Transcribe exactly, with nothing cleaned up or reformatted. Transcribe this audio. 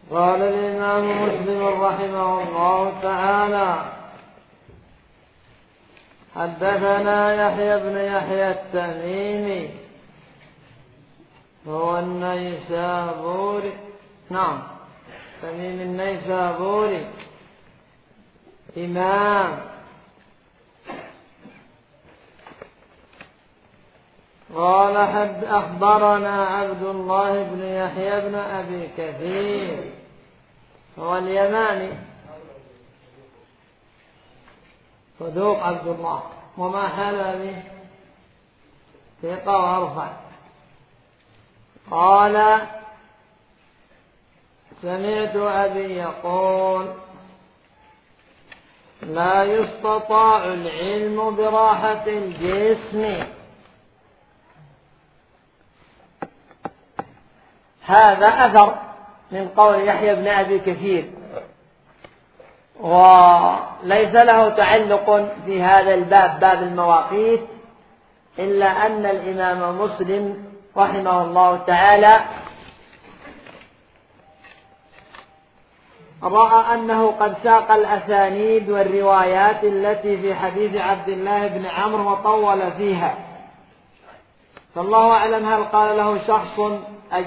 قال الإمام مسلم رحمه الله تعالى: حدثنا يحيى بن يحيى التميمي هو النيسابوري، نعم تميم النيسابوري إمام، قال حد أخبرنا عبد الله بن يحيى بن أبي كثير هو اليماني صدوق عبد الله وما حل به ثقة وارفع. قال: سمعت أبي يقول: لا يستطاع العلم براحة الجسم. هذا أثر من قول يحيى بن أبي كثير، وليس له تعلق في هذا الباب، باب المواقيت، إلا أن الإمام مسلم رحمه الله تعالى رأى أنه قد ساق الأسانيد والروايات التي في حديث عبد الله بن عمرو وطول فيها، فالله أعلم هل قال له شخص